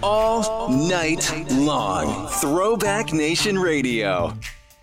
all night long. Throwback Nation Radio.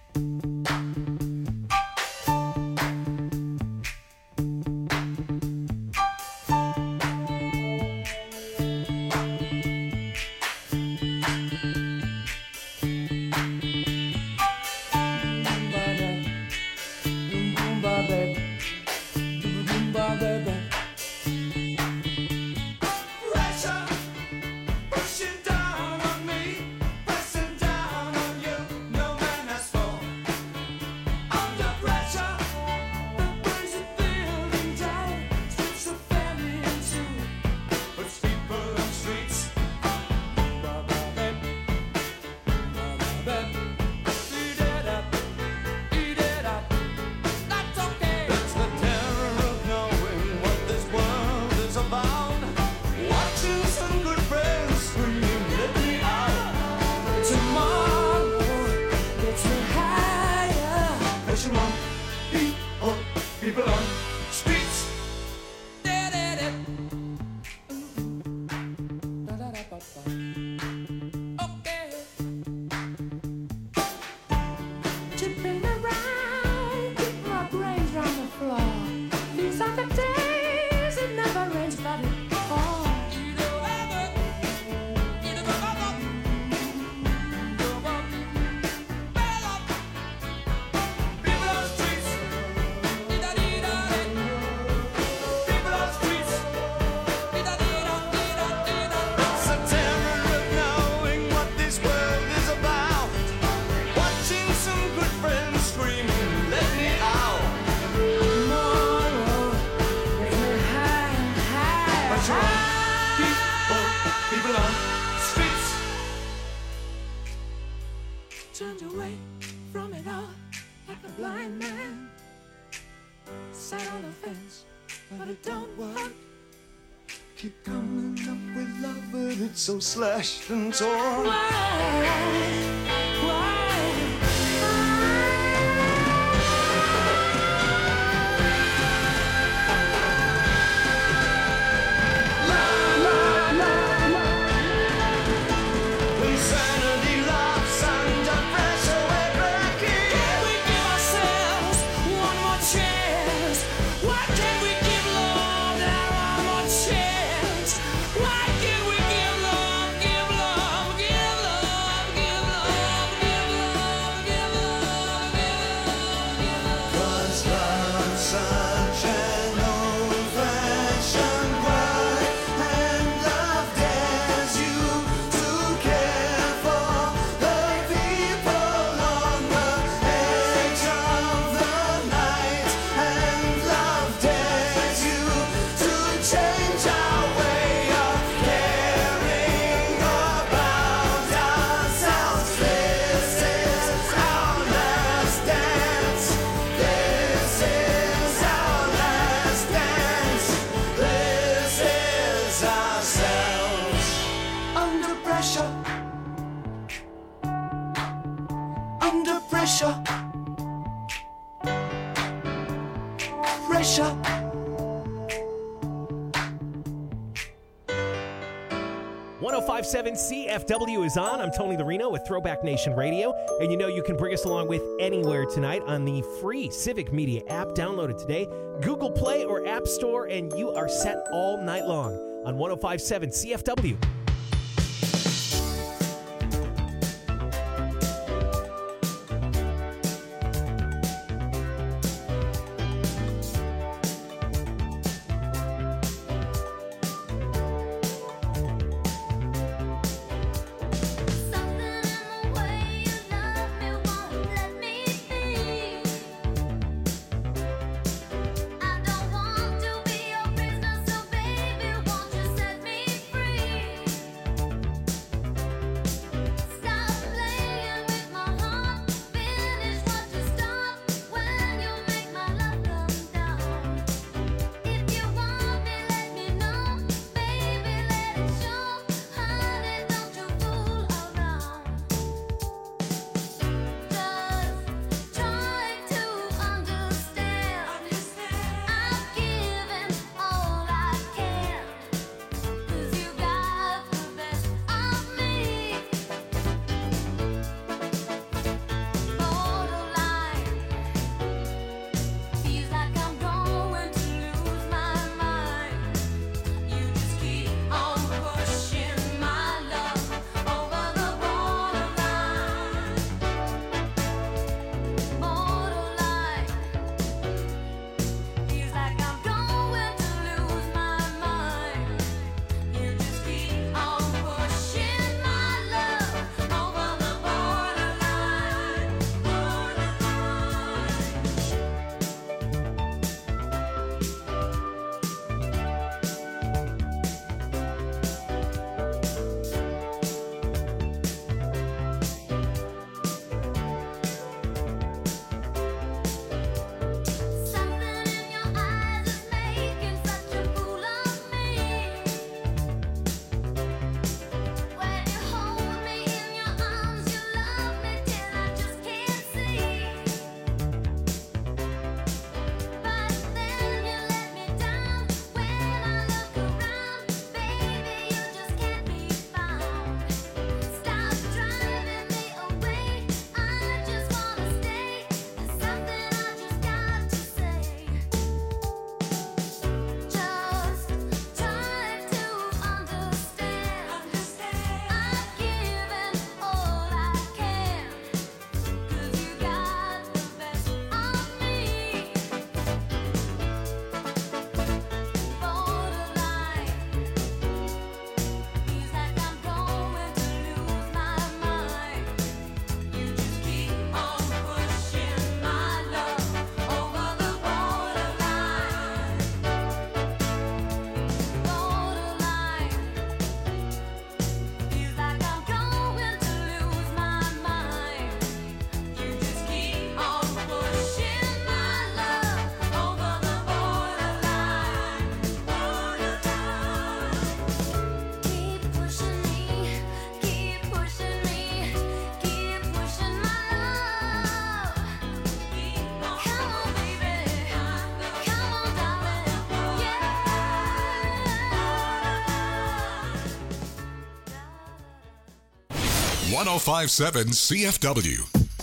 So slashed and torn. Pressure. 105.7 CFW is on. I'm Tony Larino with Throwback Nation Radio. And you know you can bring us along with anywhere tonight on the free Civic Media app. Download it today. Google Play or App Store, and you are set all night long on 105.7 CFW. I don't want to be your prisoner, so baby, won't you set me free? 105.7 CFW.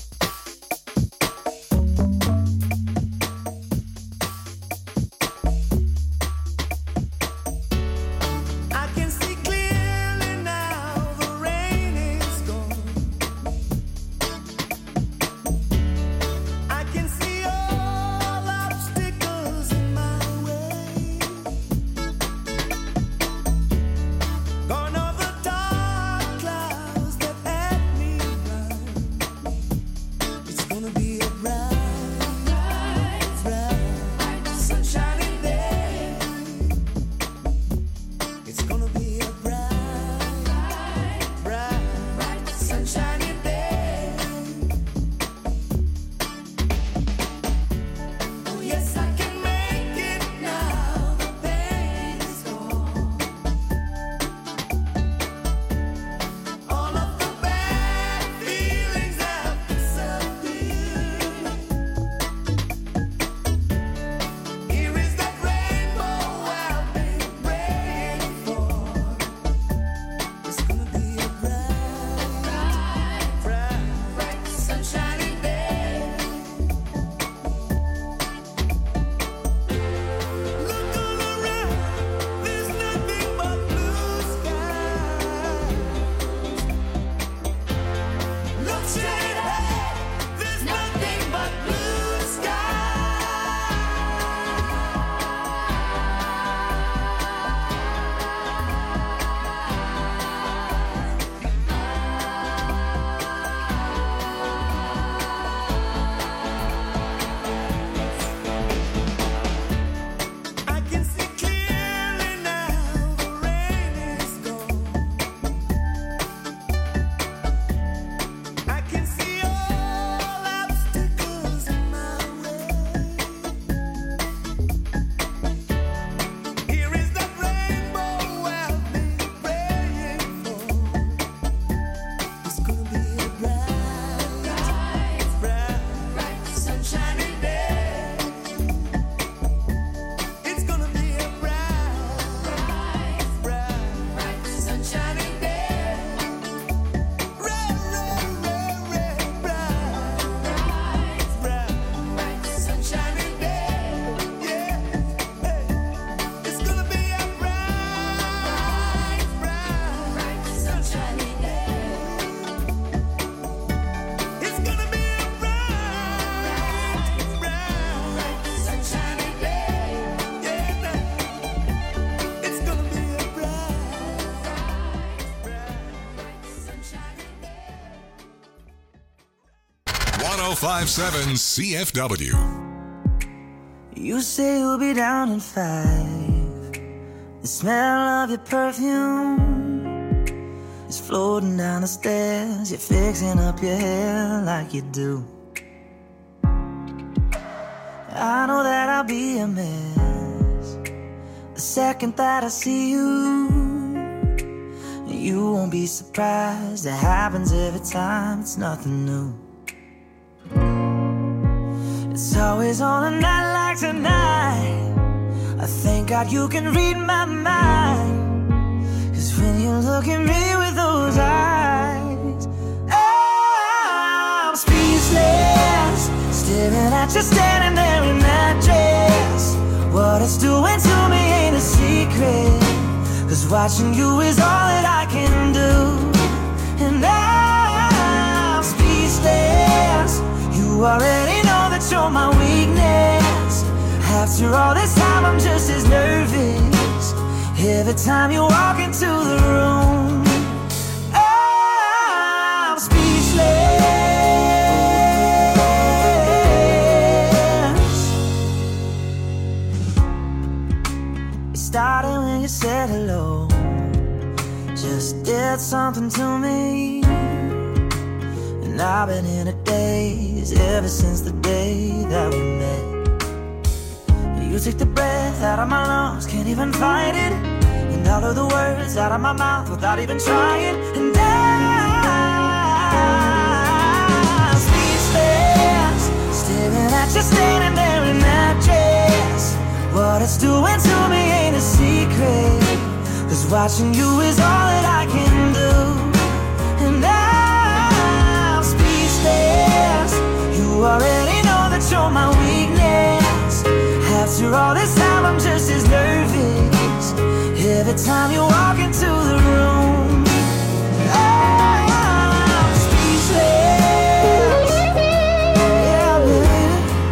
.57 CFW. You say you'll be down in 5. The smell of your perfume is floating down the stairs. You're fixing up your hair like you do. I know that I'll be a mess the second that I see you. You won't be surprised. It happens every time. It's nothing new. It's always on a night like tonight. I thank God you can read my mind. 'Cause when you look at me with those eyes, I'm speechless, staring at you standing there in that dress. What it's doing to me ain't a secret, 'cause watching you is all that I can do. And I'm speechless. You already know that you're my weakness. After all this time I'm just as nervous every time you walk into the room. I'm speechless. It started when you said hello. Just did something to me. And I've been in a daze ever since the day that we met. You took the breath out of my lungs, can't even fight it. And all of the words out of my mouth without even trying. And I'm speechless, staring at you standing there in that dress. What it's doing to me ain't a secret, 'cause watching you is all that I can do. And I'm After all this time, I'm just as nervous every time you walk into the room. I'm speechless. Yeah, baby.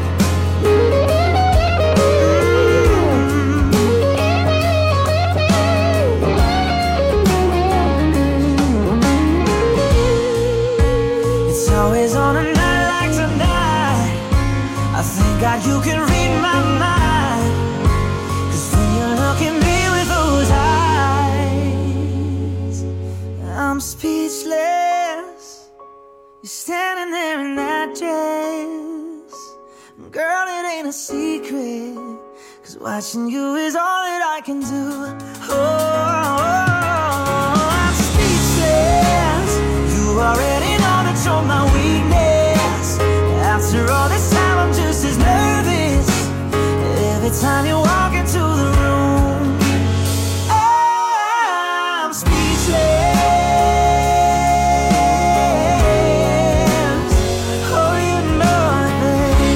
It's always on a night like tonight. I thank God you can read my mind. 'Cause when you look at me with those eyes, I'm speechless. You're standing there in that dress. Girl, it ain't a secret. 'Cause watching you is all that I can do. Oh, I'm speechless. You already know that you're my weakness. After all this time, I'm just as nervous every time you walk into the room. I'm speechless. Oh, you know it, baby.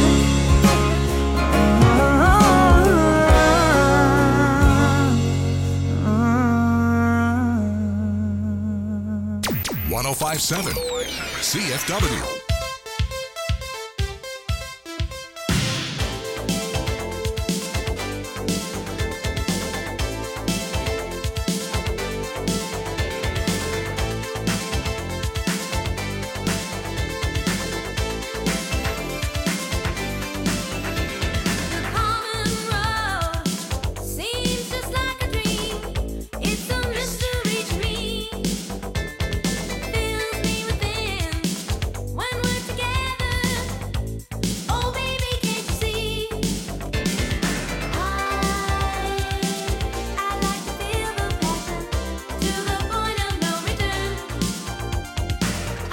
105.7 CFW. Seems just like a dream. It's a mystery to me. Fills me within when we're together. Oh baby, can't you see? I like to feel the passion to the point of no return. I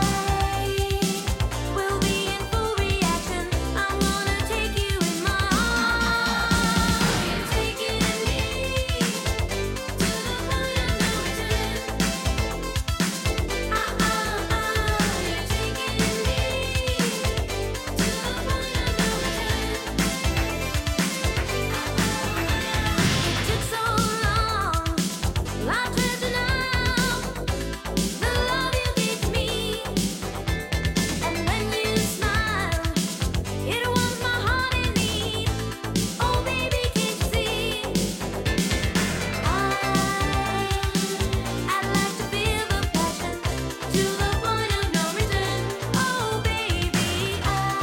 will be in full reaction. I'm gonna take you in my arms. You're taking me to the point of no return. You're taking me to the point of no return. It took so long, well, I treasure now the love you gave to me. And when you smile, it warms my heart in need. Oh baby, can't you see? I'd like to feel the passion to the point of no return. Oh baby, I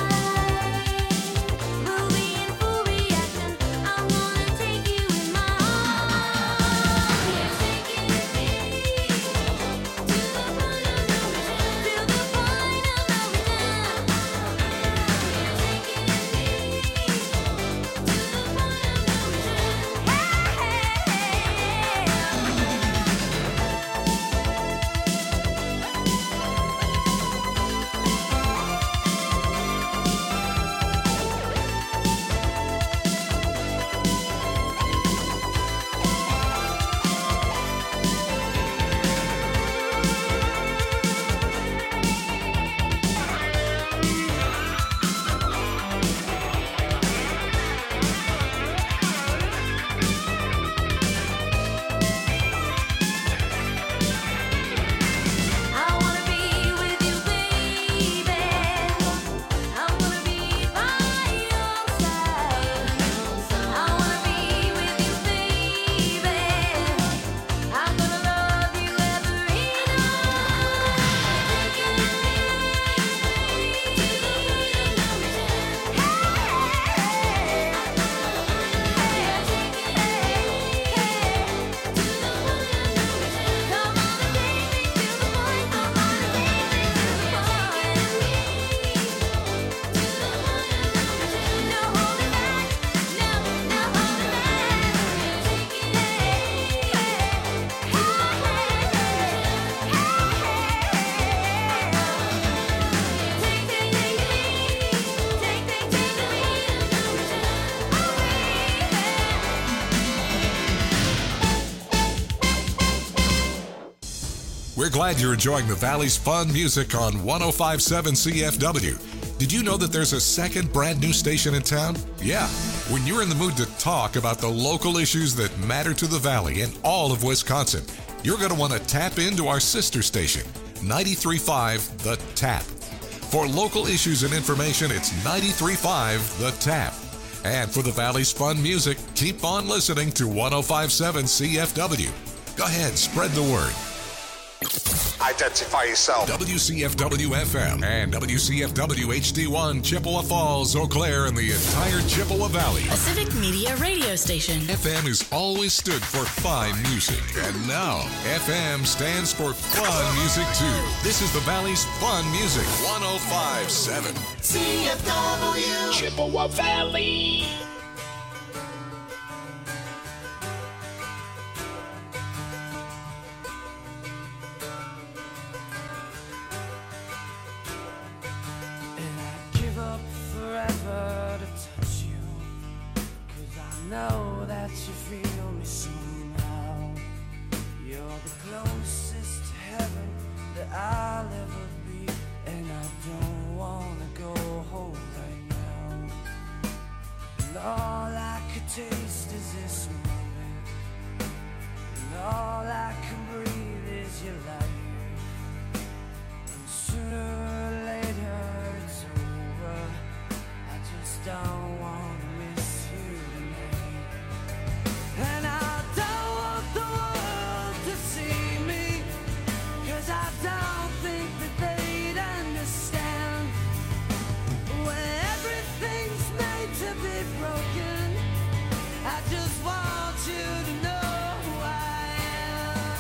will be in full reaction. I'm gonna take you in my arms. You're taking me to the point of no return. To the point of no return. You're taking me to the point of no I wanna be with you, baby. I wanna be by your side. I wanna be with you, baby. I'm gonna love you every night. Taking me to the point of no We're glad you're enjoying the Valley's fun music on 105.7 CFW. Did you know that there's a second brand new station in town? Yeah. When you're in the mood to talk about the local issues that matter to the Valley and all of Wisconsin, you're going to want to tap into our sister station, 93.5 The Tap. For local issues and information, it's 93.5 The Tap. And for the Valley's fun music, keep on listening to 105.7 CFW. Go ahead, spread the word. Identify yourself. WCFW-FM and WCFW-HD1, Chippewa Falls, Eau Claire, and the entire Chippewa Valley. A civic media radio station. FM has always stood for fine music. And now, FM stands for fun music, too. This is the Valley's fun music. 105.7 CFW. Chippewa Valley. And I'd give up forever to touch you, 'cause I know that you feel me somehow. You're the closest to heaven that I'll ever be, and I don't wanna go home right now. And all I could taste is this moment, and all I can breathe is your light. And sooner or later it's over. I just don't wanna miss you tonight. And I don't want the world to see me, 'cause I don't think that they'd understand. When everything's made to be broken, I just want you to know who I am.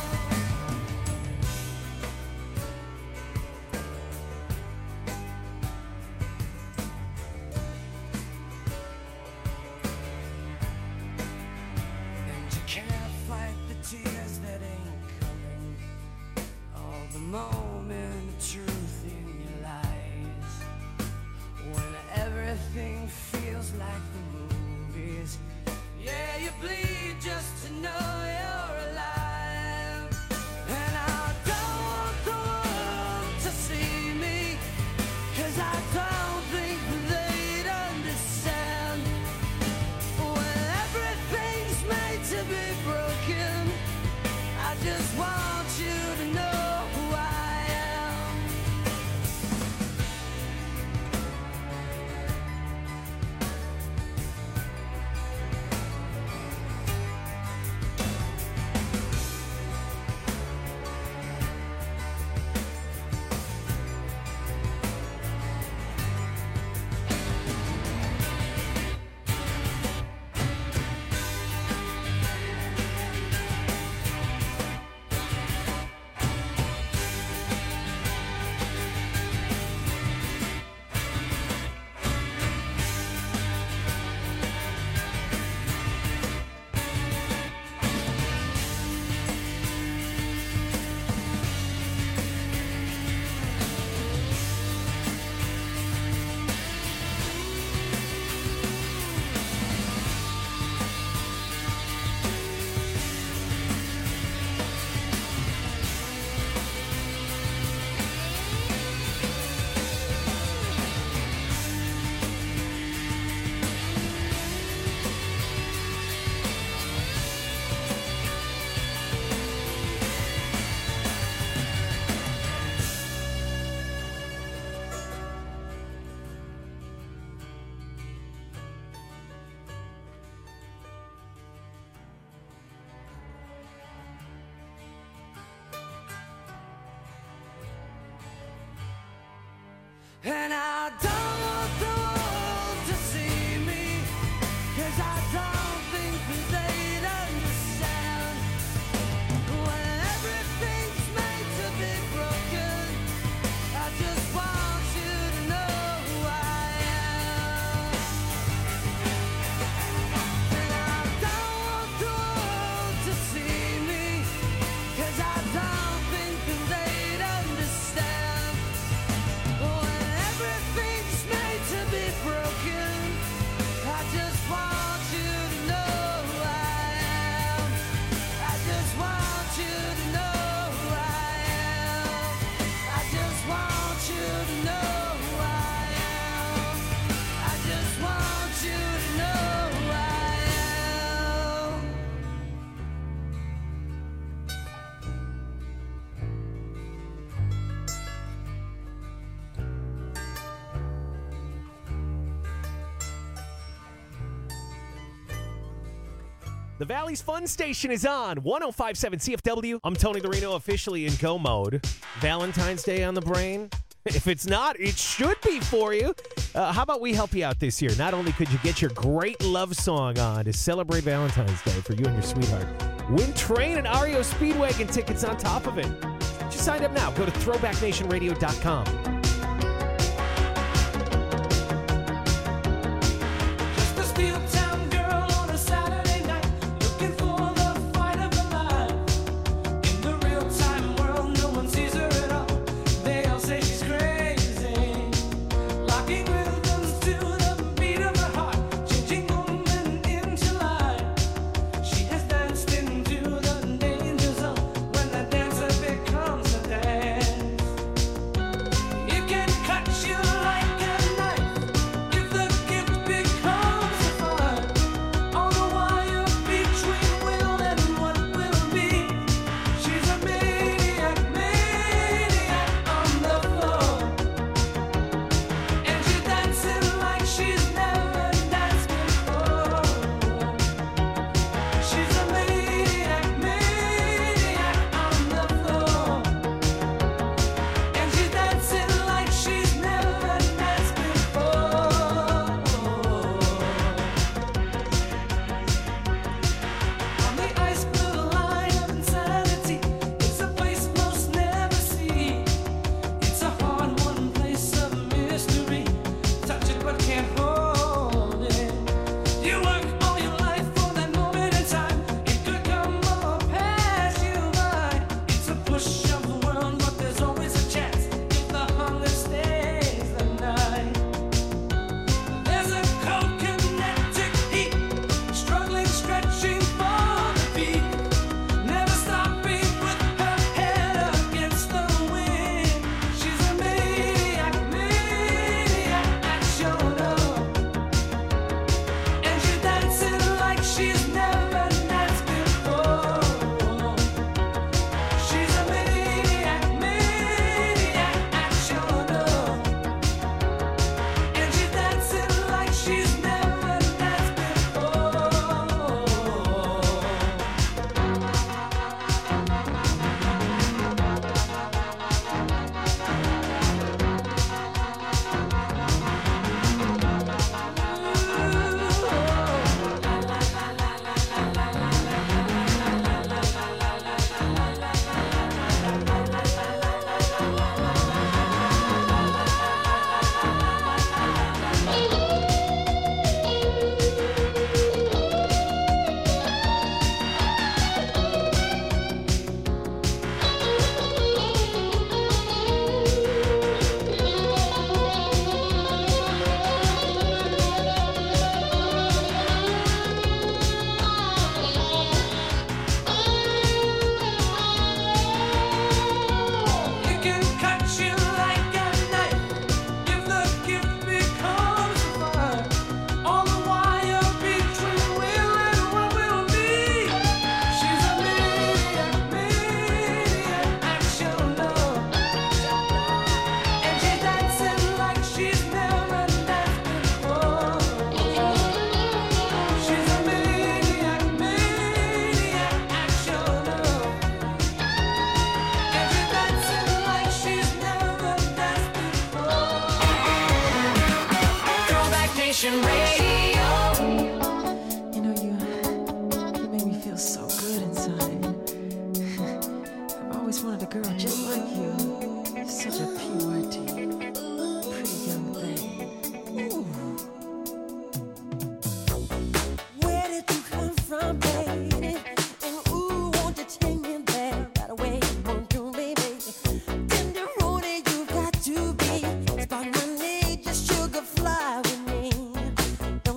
And you can't fight the tears that ain't coming, all the moment of truth in your lies. When everything feels like the movies, yeah, you bleed just to know you're alive. And I don't want the world to see me, 'cause I don't think they'd understand. When everything's made to be broken, I just want you to know who I am. And I don't want the world to see me, 'cause I don't think that they'd understand. When everything's made to be broken, I just want you to know who I am. And I don't want the world to see me, 'cause I don't think that they'd understand. When everything's The Valley's Fun Station is on 105.7 CFW. I'm Tony Lorino, officially in go mode. Valentine's Day on the brain? If it's not, it should be for you. How about we help you out this year? Not only could you get your great love song on to celebrate Valentine's Day for you and your sweetheart, win Train and REO Speedwagon tickets on top of it. Just sign up now. Go to throwbacknationradio.com. Nation Radio. You know, you make me feel so good inside. I've always wanted a girl just like you. You're such a pure, pretty young thing. Ooh. Where did you come from, baby? And ooh, won't you take me there right away? Won't you, baby? Tenderoni, you got to be. Spark my need, just sugar fly with me.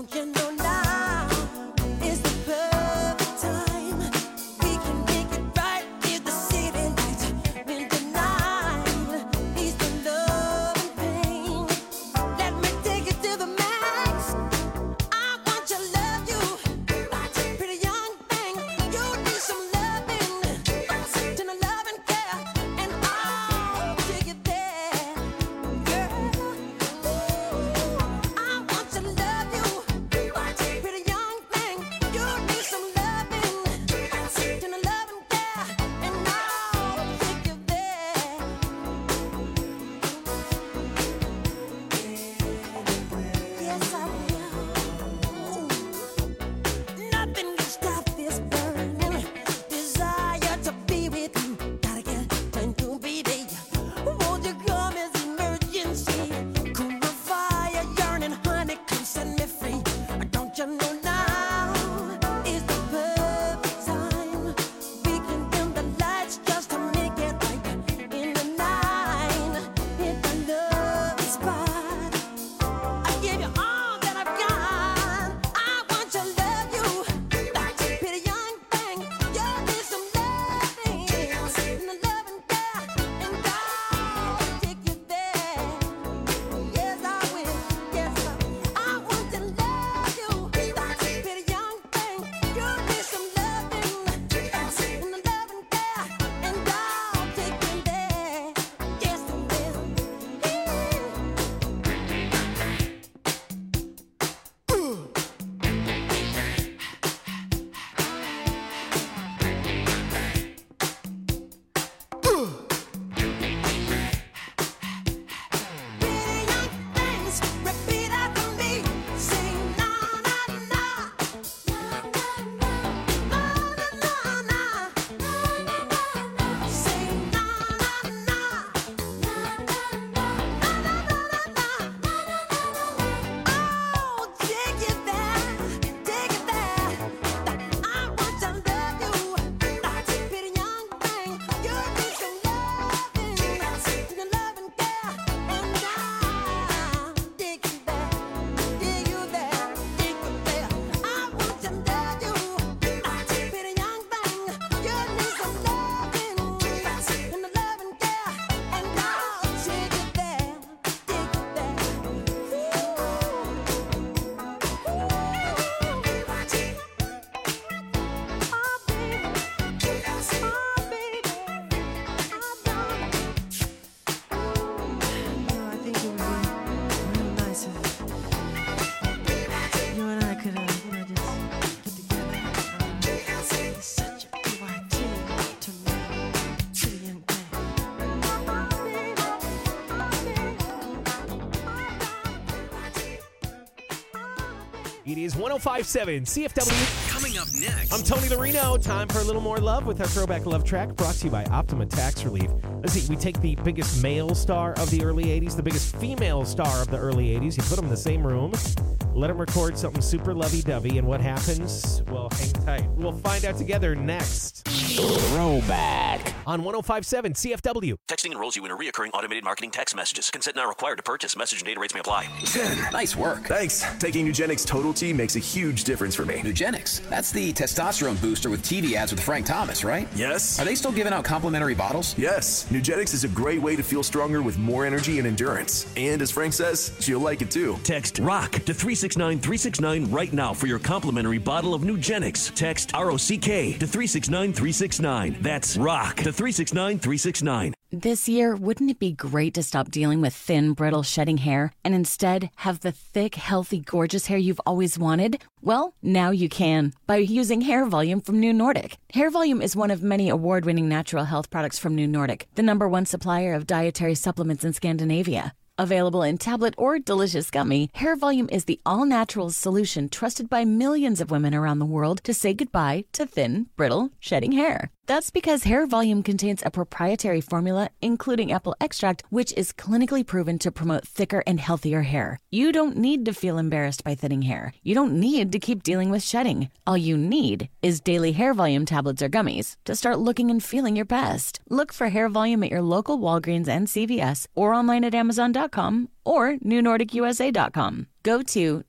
It is 105.7 CFW. Coming up next. I'm Tony the Reno. Time for a little more love with our throwback love track brought to you by Optima Tax Relief. Let's see, we take the biggest male star of the early 80s, the biggest female star of the early 80s. You put them in the same room, let them record something super lovey-dovey, and what happens? Well, hang tight. We'll find out together next. Throwback. On 105.7 CFW. Texting enrolls you in a reoccurring automated marketing text messages. Consent not required to purchase. Message and data rates may apply. 10. Nice work. Thanks. Taking Nugenix Total T makes a huge difference for me. Nugenix. That's the testosterone booster with TV ads with Frank Thomas, right? Yes. Are they still giving out complimentary bottles? Yes. Nugenix is a great way to feel stronger with more energy and endurance. And as Frank says, you'll like it too. Text ROCK to 369-369 right now for your complimentary bottle of Nugenix. Text ROCK to 369-369. That's ROCK to 369-369. This year, wouldn't it be great to stop dealing with thin, brittle, shedding hair and instead have the thick, healthy, gorgeous hair you've always wanted? Well, now you can by using Hair Volume from New Nordic. Hair Volume is one of many award-winning natural health products from New Nordic, the #1 supplier of dietary supplements in Scandinavia. Available in tablet or delicious gummy, Hair Volume is the all-natural solution trusted by millions of women around the world to say goodbye to thin, brittle, shedding hair. That's because Hair Volume contains a proprietary formula, including apple extract, which is clinically proven to promote thicker and healthier hair. You don't need to feel embarrassed by thinning hair. You don't need to keep dealing with shedding. All you need is daily Hair Volume tablets or gummies to start looking and feeling your best. Look for Hair Volume at your local Walgreens and CVS or online at Amazon.com or NewNordicUSA.com. Go to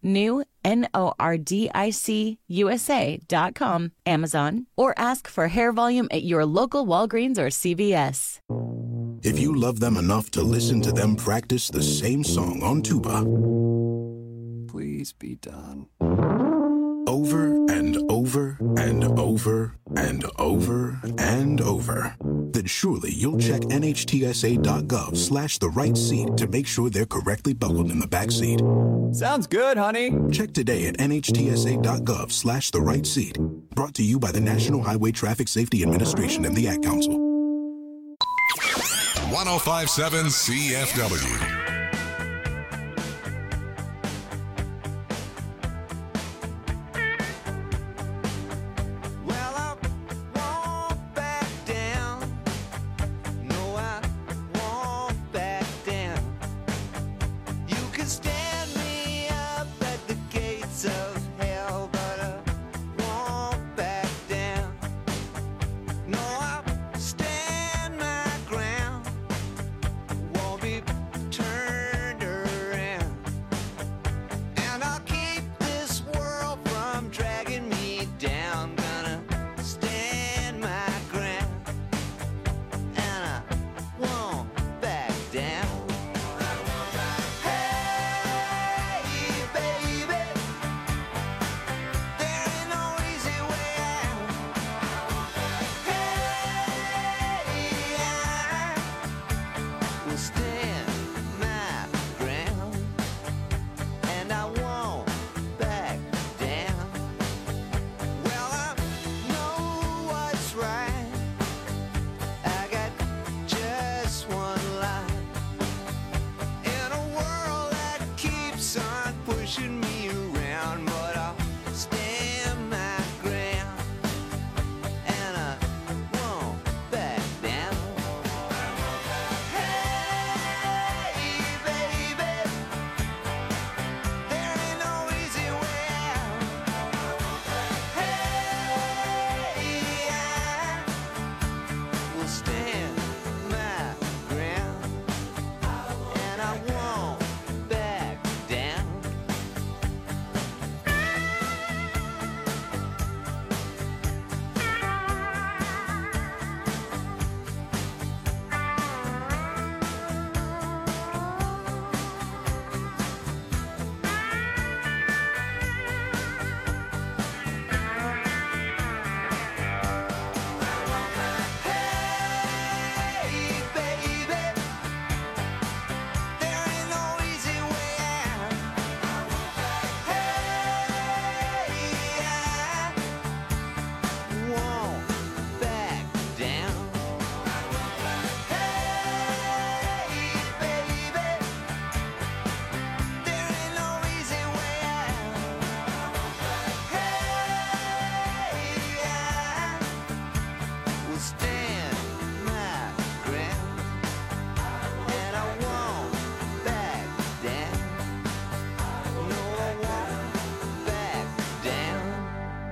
NewNordicUSA.com, Amazon, or ask for Hair Volume at your local Walgreens or CVS. If you love them enough to listen to them practice the same song on tuba, please be done. Over and over and over and over and over, then surely you'll check NHTSA.gov/the right seat to make sure they're correctly buckled in the back seat. Sounds good, honey. Check today at NHTSA.gov/the right seat. Brought to you by the National Highway Traffic Safety Administration and the Ad Council. 105.7 CFW.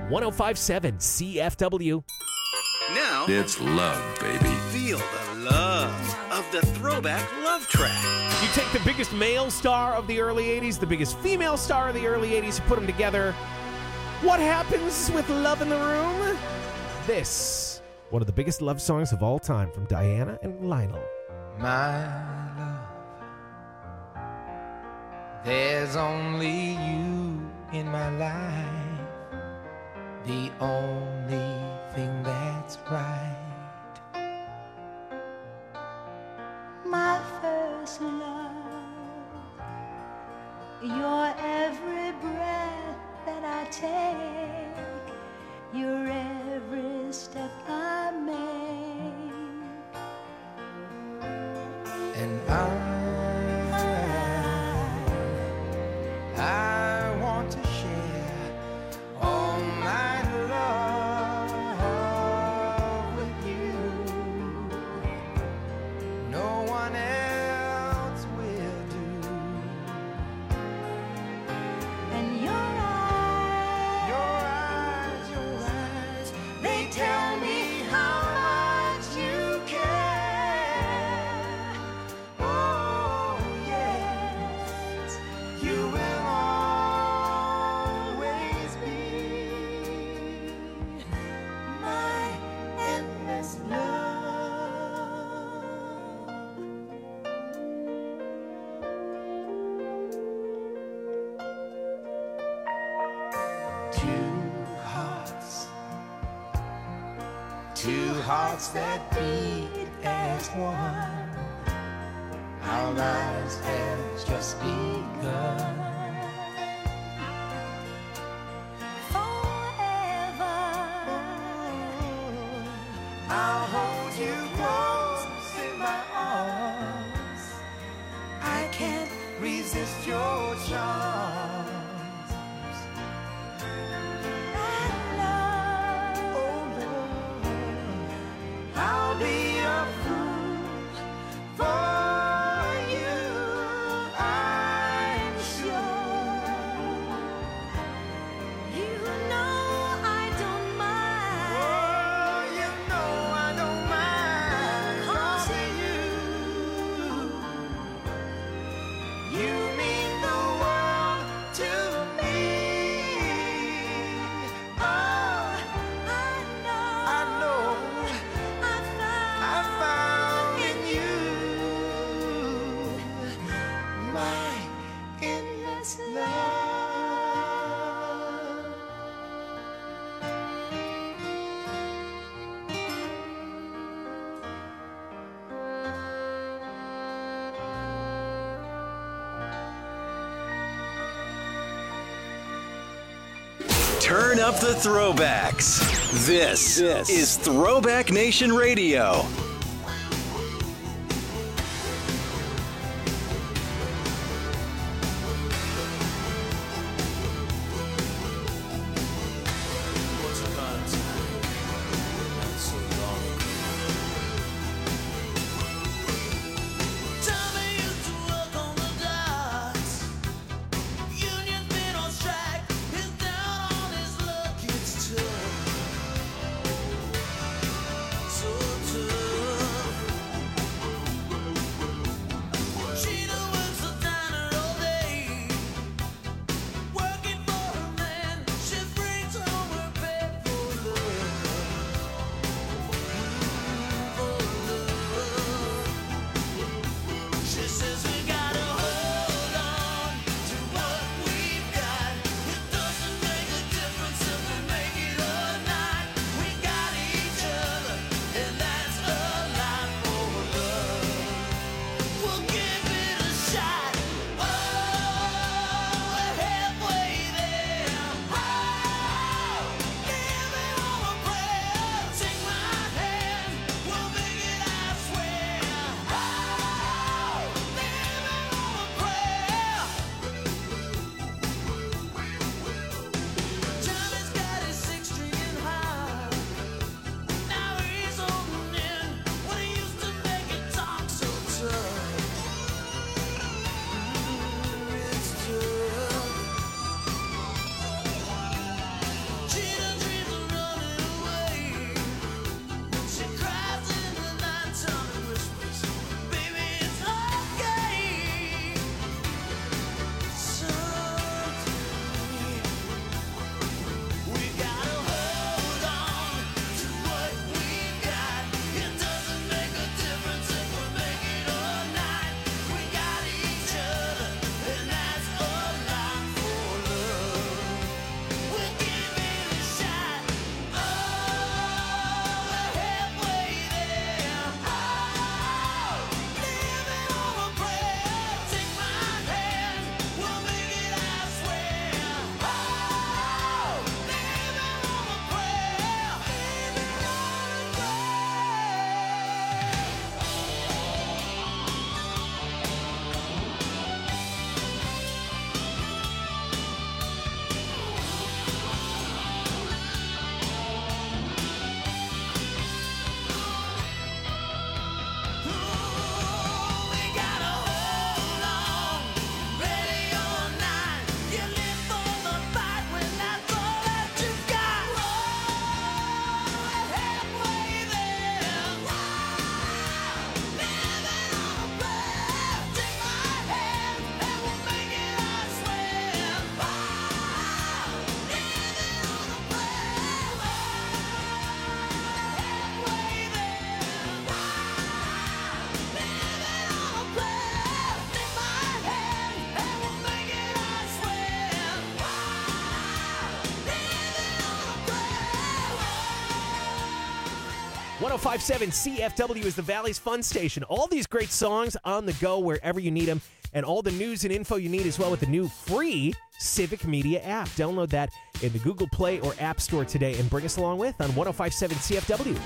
1057 CFW. Now, It's love, baby. feel the love of the Throwback Love Track. You take the biggest male star of the early 80s, the biggest female star of the early 80s, you put them together. What happens with Love in the Room? This, one of the biggest love songs of all time from Diana and Lionel. My love, there's only you in my life, the only thing that's right. My first love, your every breath that I take, your every step I make. And I want to share all my love with you. No one else will do. And your eyes, they tell me how much you care. Oh, yes, you will always be my endless love. Two hearts that beat as one. Our lives have just begun. I'll hold you close in my arms. I can't resist your charms. I'll be a fool for you, I'm sure. You know I don't mind. Oh, you know I don't mind. 'Cause you mean the world to me. Oh, I know. I found in you my endless love. Turn up the throwbacks. This is Throwback Nation Radio. So 105.7 CFW is the Valley's fun station. All these great songs on the go wherever you need them, and all the news and info you need as well with the new free Civic Media app. Download that in the Google Play or App Store today and bring us along with on 105.7 CFW.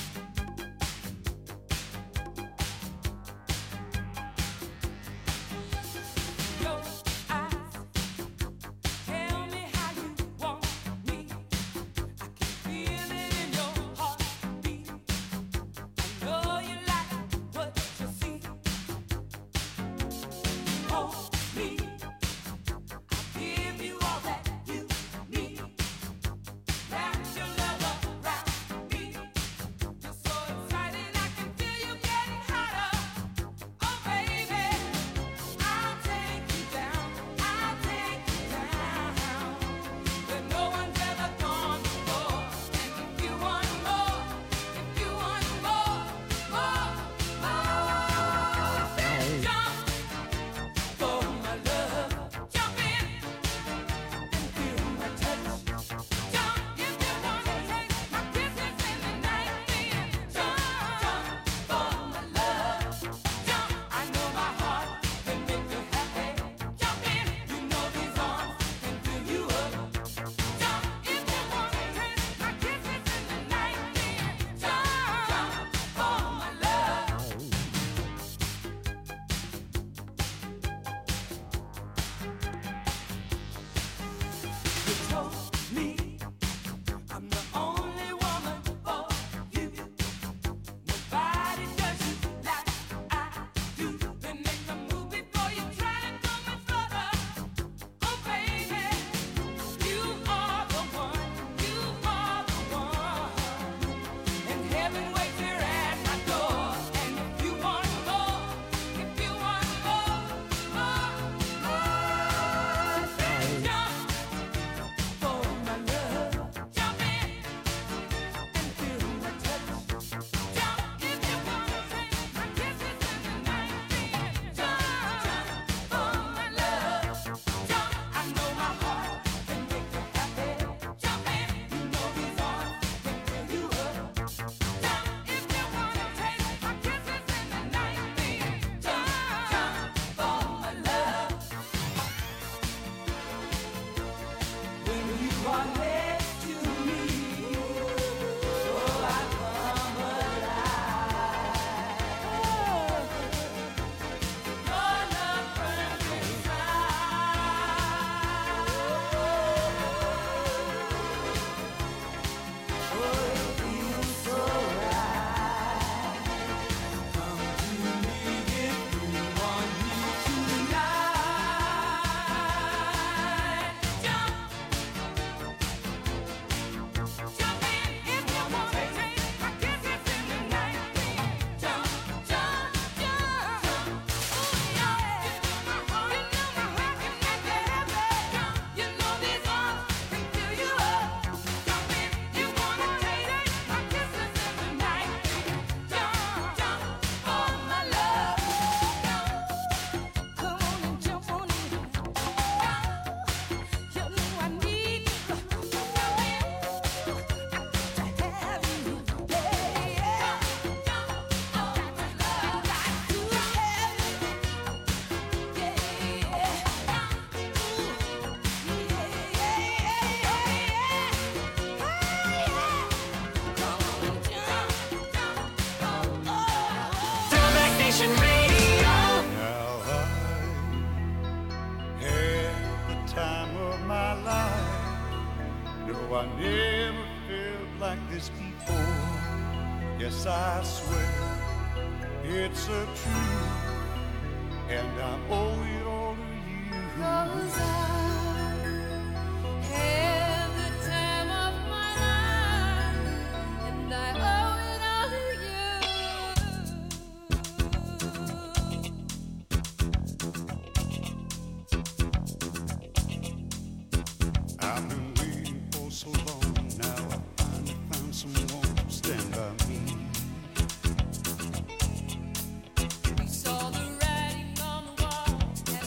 I never felt like this before. Yes, I swear it's a truth, and I owe it all to you. 'Cause I had the time of my life, and I owe it all to you. I've been waiting for so long, now I finally found someone to stand by me. We saw the writing on the wall.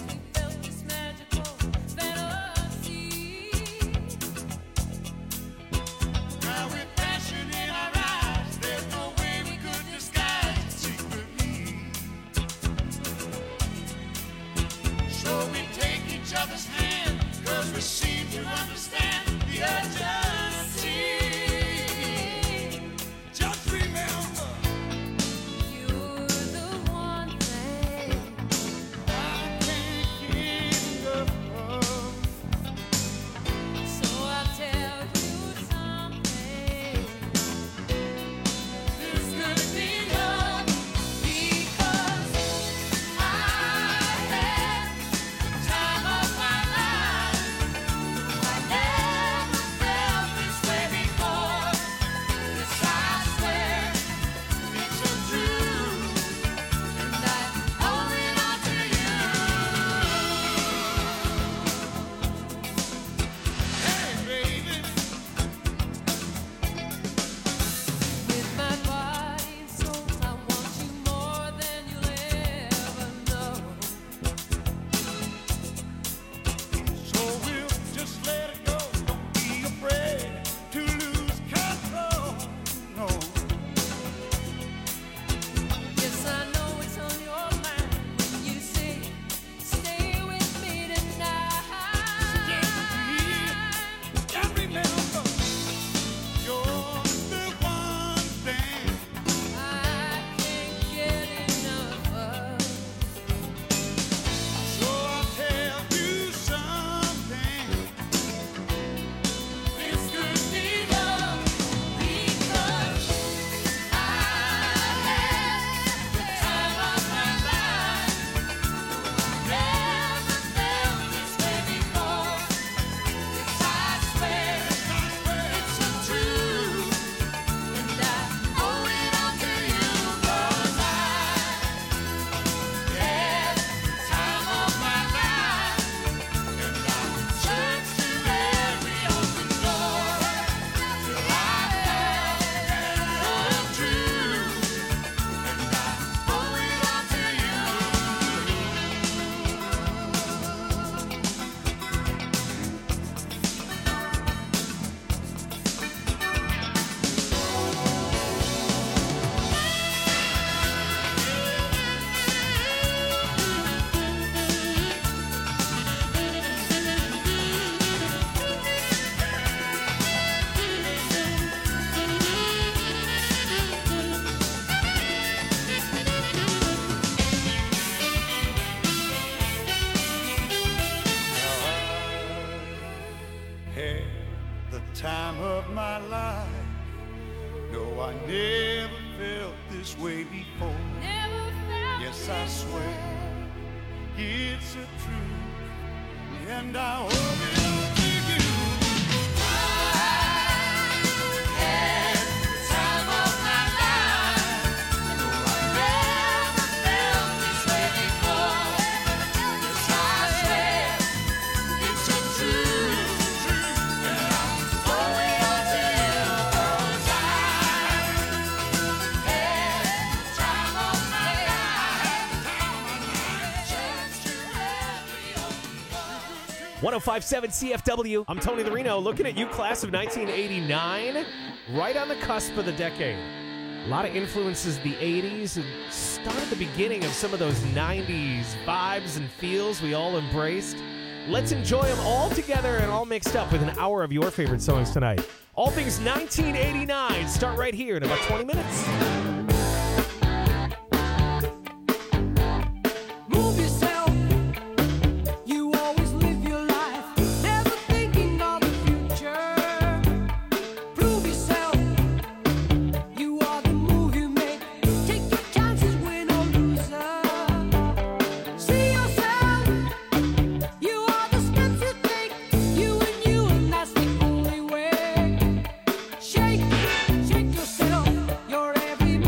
Had the time of my life. No, I never felt this way before. Yes, I swear it's a truth, and I owe it all to you. Had the time of my life. No, I never felt this way before. Yes, I swear it's a truth, and I owe it all to you. 'Cause I had the time of my life. Chance to have you. 1057 CFW. I'm Tony Larino, looking at you, class of 1989, right on the cusp of the decade. A lot of influences the 80s and started the beginning of some of those 90s vibes and feels we all embraced. Let's enjoy them all together and all mixed up with an hour of your favorite songs tonight. All things 1989 start right here in about 20 minutes. Move yourself. You always live your life, never thinking of the future. Prove yourself. You are the move you make. Take your chances, win or loser. See yourself. You are the steps you take. You, and that's the only way. Shake yourself. Your every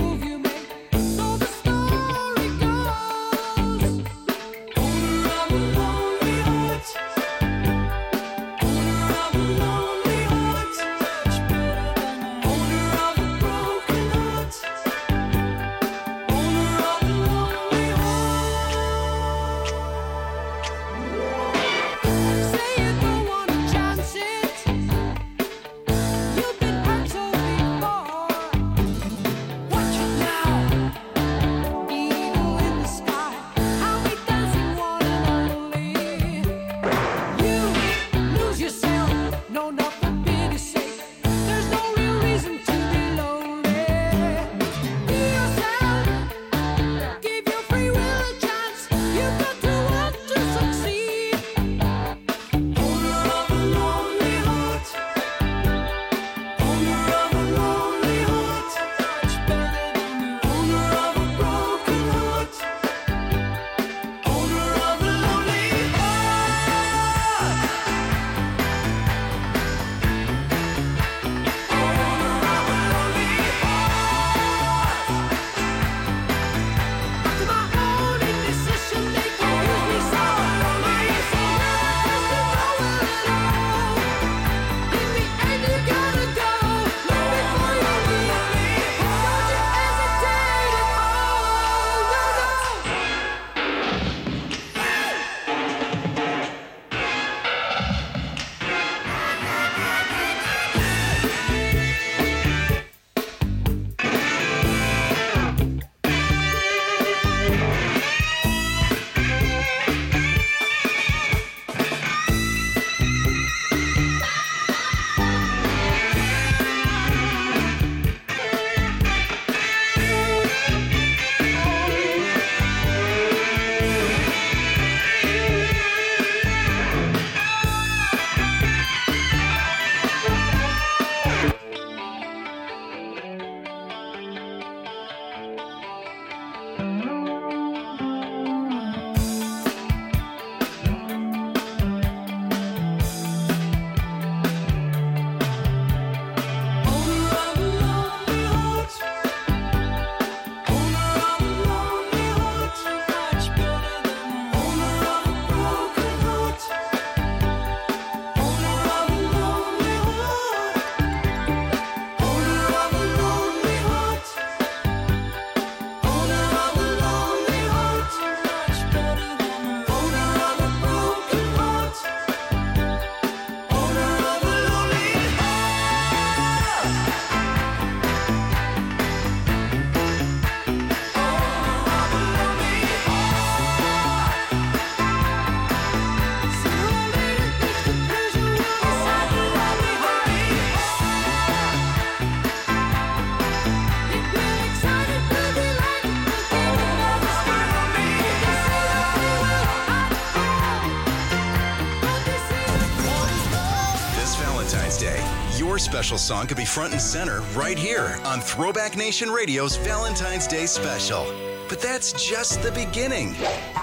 Valentine's Day, your special song could be front and center right here on Throwback Nation Radio's Valentine's Day special. But that's just the beginning.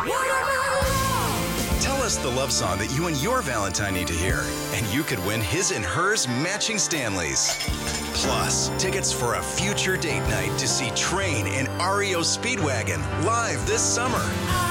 Tell us the love song that you and your Valentine need to hear, and you could win his and hers matching Stanleys. Plus, tickets for a future date night to see Train and REO Speedwagon live this summer.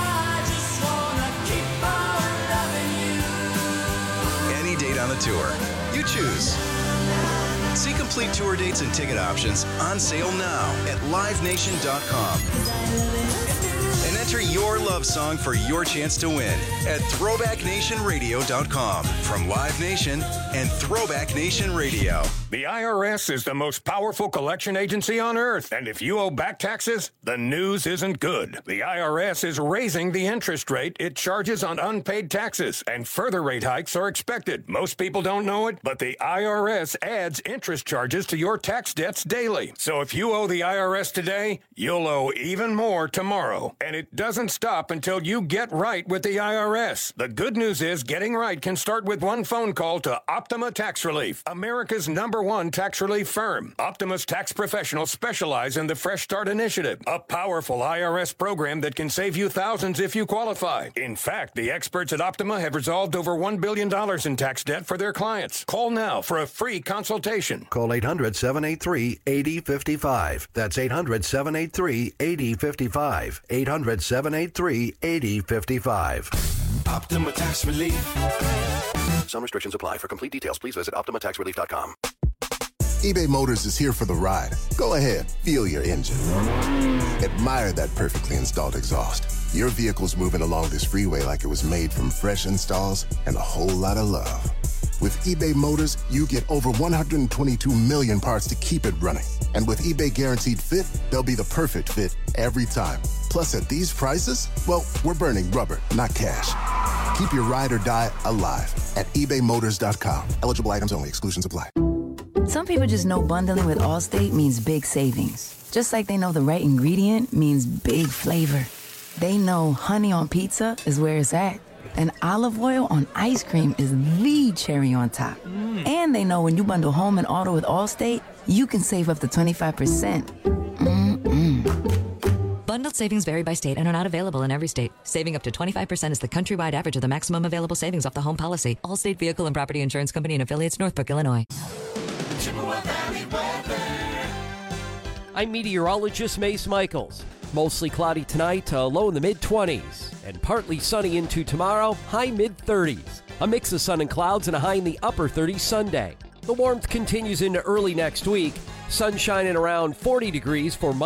Any date on the tour, you choose. See complete tour dates and ticket options on sale now at livenation.com. And enter your love song for your chance to win at throwbacknationradio.com from Live Nation and Throwback Nation Radio. The IRS is the most powerful collection agency on earth, and if you owe back taxes, the news isn't good. The IRS is raising the interest rate it charges on unpaid taxes, and further rate hikes are expected. Most people don't know it, but the IRS adds interest charges to your tax debts daily. So if you owe the IRS today, you'll owe even more tomorrow. And it doesn't stop until you get right with the IRS. The good news is getting right can start with one phone call to Optima Tax Relief, America's #1 tax relief firm. Optima's tax professionals specialize in the Fresh Start Initiative, a powerful IRS program that can save you thousands if you qualify. In fact, the experts at Optima have resolved over $1 billion in tax debt for their clients. Call now for a free consultation. Call 800-783-8055. That's 800-783-8055. 800-783-8055. Optima Tax Relief. Some restrictions apply. For complete details, please visit OptimaTaxRelief.com. eBay Motors is here for the ride. Go ahead, feel your engine. Admire that perfectly installed exhaust. Your vehicle's moving along this freeway like it was made from fresh installs and a whole lot of love. With eBay Motors, you get over 122 million parts to keep it running. And with eBay Guaranteed Fit, they'll be the perfect fit every time. Plus, at these prices, well, we're burning rubber, not cash. Keep your ride or die alive at ebaymotors.com. Eligible items only. Exclusions apply. Some people just know bundling with Allstate means big savings. Just like they know the right ingredient means big flavor. They know honey on pizza is where it's at. And olive oil on ice cream is the cherry on top. And they know when you bundle home and auto with Allstate, you can save up to 25%. Bundled savings vary by state and are not available in every state. Saving up to 25% is the countrywide average of the maximum available savings off the home policy. Allstate Vehicle and Property Insurance Company and affiliates, Northbrook, Illinois. I'm meteorologist Mace Michaels. Mostly cloudy tonight, low in the mid-20s. And partly sunny into tomorrow, high mid-30s. A mix of sun and clouds and a high in the upper 30s Sunday. The warmth continues into early next week. Sunshine at around 40 degrees for